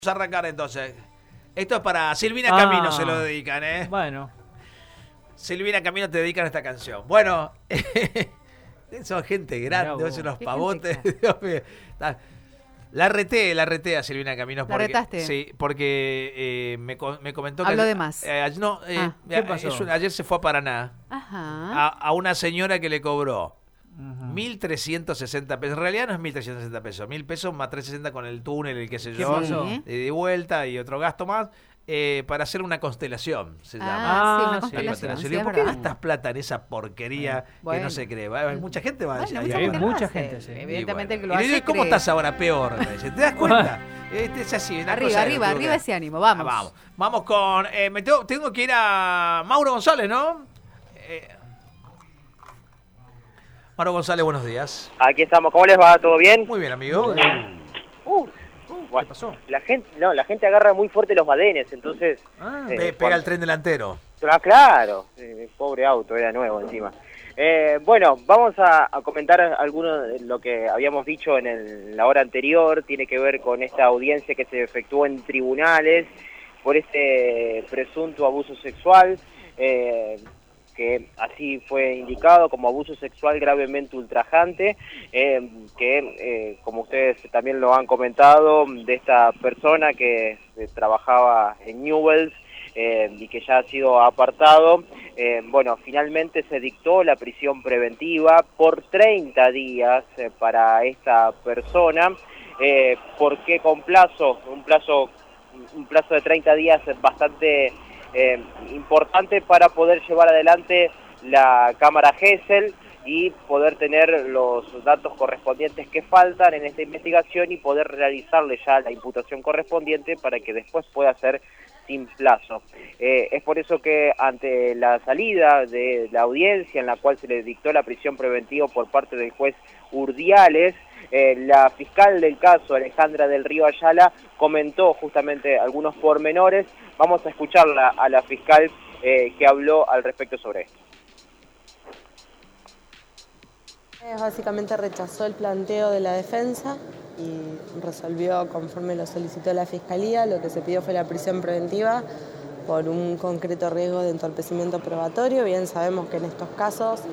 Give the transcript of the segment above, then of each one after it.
Vamos a arrancar entonces. Esto es para Silvina Camino, se lo dedican, ¿eh? Bueno. Silvina Camino te dedican esta canción. Bueno, son gente grande, son unos pavotes. Dios mío. La reté a Silvina Camino. ¿La retaste? Sí, porque me comentó que... Hablo de más. ¿Qué pasó? Ayer se fue a Paraná. Ajá. A una señora que le cobró 1.360 pesos. En realidad no es 1.360 pesos. 1.000 pesos más 360 con el túnel, el qué sé yo. ¿Qué pasó? De vuelta y otro gasto más. Para hacer una constelación, se llama. Sí, una sí, constelación. Sí, Sí, es ¿por qué verdad. gastas plata en esa porquería que Bueno. no se cree? Hay mucha gente va a decir. Bueno, hay lo mucha hace. gente, sí. Evidentemente Y que lo bueno. Y le hace. digo, ¿cómo cree. estás ahora? Peor. Me dice, ¿te das cuenta? Es así. Una cosa Arriba ese ánimo, vamos. Vamos con... tengo que ir a Mauro González, ¿no? Mauro González, buenos días. Aquí estamos, ¿cómo les va? ¿Todo bien? Muy bien, amigo. Bueno, ¿Qué pasó? la gente agarra muy fuerte los badenes, entonces... Pega el tren delantero. Claro, pobre auto, era nuevo encima. Bueno, vamos a comentar alguno de lo que habíamos dicho en la hora anterior. Tiene que ver con esta audiencia que se efectuó en tribunales por este presunto abuso sexual, que así fue indicado como abuso sexual gravemente ultrajante, que como ustedes también lo han comentado, de esta persona que trabajaba en Newell's y que ya ha sido apartado. Bueno, finalmente se dictó la prisión preventiva por 30 días para esta persona. ¿Por qué con plazo? Un plazo de 30 días es bastante importante para poder llevar adelante la cámara Gesell y poder tener los datos correspondientes que faltan en esta investigación y poder realizarle ya la imputación correspondiente para que después pueda ser sin plazo. Es por eso que ante la salida de la audiencia en la cual se le dictó la prisión preventiva por parte del juez Urdiales, la fiscal del caso, Alejandra del Río Ayala, comentó justamente algunos pormenores. Vamos a escucharla a la fiscal que habló al respecto sobre esto. Básicamente rechazó el planteo de la defensa y resolvió conforme lo solicitó la Fiscalía. Lo que se pidió fue la prisión preventiva por un concreto riesgo de entorpecimiento probatorio. Bien sabemos que en estos casos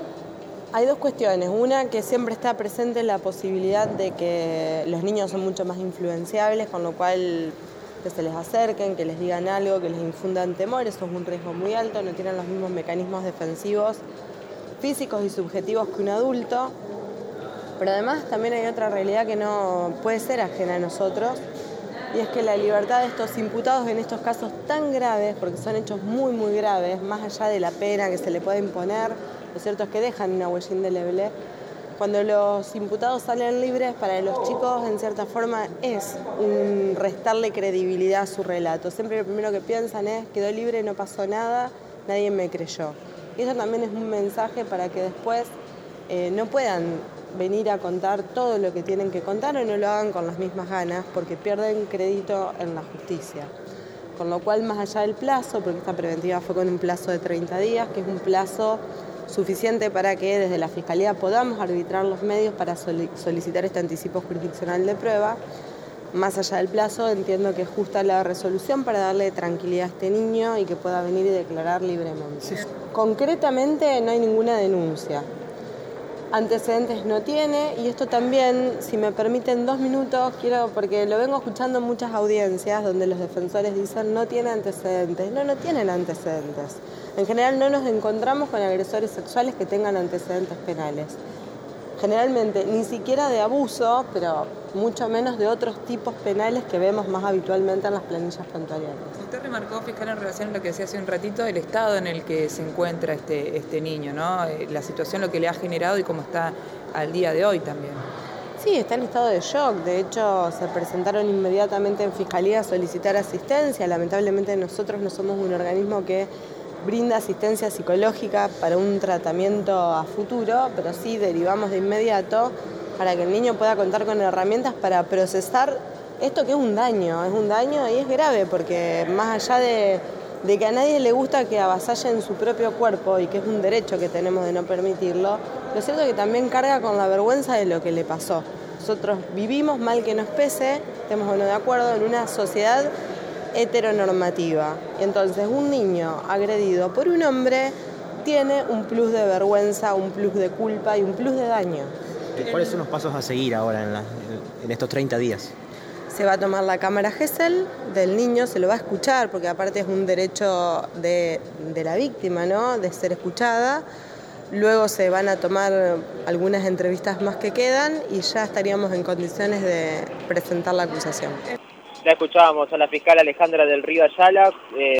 hay dos cuestiones. Una, que siempre está presente la posibilidad de que los niños son mucho más influenciables, con lo cual que se les acerquen, que les digan algo, que les infundan temor. Eso es un riesgo muy alto, no tienen los mismos mecanismos defensivos físicos y subjetivos que un adulto, pero además también hay otra realidad que no puede ser ajena a nosotros, y es que la libertad de estos imputados en estos casos tan graves, porque son hechos muy muy graves, más allá de la pena que se le puede imponer, lo cierto es que dejan una huella indeleble. Cuando los imputados salen libres, para los chicos en cierta forma es un restarle credibilidad a su relato. Siempre lo primero que piensan es: quedó libre, no pasó nada, nadie me creyó. Y eso también es un mensaje para que después no puedan venir a contar todo lo que tienen que contar o no lo hagan con las mismas ganas, porque pierden crédito en la justicia. Con lo cual, más allá del plazo, porque esta preventiva fue con un plazo de 30 días, que es un plazo suficiente para que desde la Fiscalía podamos arbitrar los medios para solicitar este anticipo jurisdiccional de prueba. Más allá del plazo, entiendo que es justa la resolución para darle tranquilidad a este niño y que pueda venir y declarar libremente. Sí. Concretamente no hay ninguna denuncia. Antecedentes no tiene, y esto también, si me permiten 2 minutos, porque lo vengo escuchando en muchas audiencias donde los defensores dicen no tiene antecedentes. No tienen antecedentes. En general no nos encontramos con agresores sexuales que tengan antecedentes penales. Generalmente ni siquiera de abuso, pero mucho menos de otros tipos penales que vemos más habitualmente en las planillas prontuariales. Usted remarcó, fiscal, en relación a lo que decía hace un ratito, el estado en el que se encuentra este niño, ¿no? La situación, lo que le ha generado y cómo está al día de hoy también. Sí, está en estado de shock. De hecho, se presentaron inmediatamente en Fiscalía a solicitar asistencia. Lamentablemente nosotros no somos un organismo que brinda asistencia psicológica para un tratamiento a futuro, pero sí derivamos de inmediato para que el niño pueda contar con herramientas para procesar esto, que es un daño y es grave, porque más allá de que a nadie le gusta que avasallen su propio cuerpo, y que es un derecho que tenemos de no permitirlo, lo cierto es que también carga con la vergüenza de lo que le pasó. nosotros vivimos, mal que nos pese, estemos o no de acuerdo, en una sociedad heteronormativa. Entonces, un niño agredido por un hombre tiene un plus de vergüenza, un plus de culpa y un plus de daño. ¿Cuáles son los pasos a seguir ahora en estos 30 días? Se va a tomar la cámara Gesell del niño, se lo va a escuchar, porque aparte es un derecho de la víctima, ¿no?, de ser escuchada. Luego se van a tomar algunas entrevistas más que quedan y ya estaríamos en condiciones de presentar la acusación. La escuchábamos a la fiscal Alejandra del Río Ayala.